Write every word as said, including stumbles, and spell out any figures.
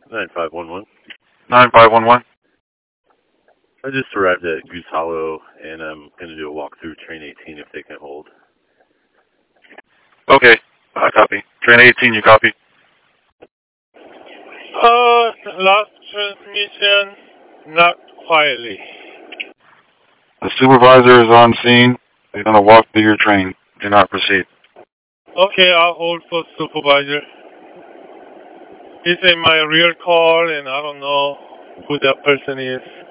nine five one one. nine five one one. I just arrived at Goose Hollow, and I'm going to do a walk through train eighteen if they can hold. Okay, I copy. Train eighteen, you copy? Uh, last transmission, not quietly. The supervisor is on scene. They're going to walk through your train. Do not proceed. Okay, I'll hold for supervisor. He's in my rear car, and I don't know who that person is.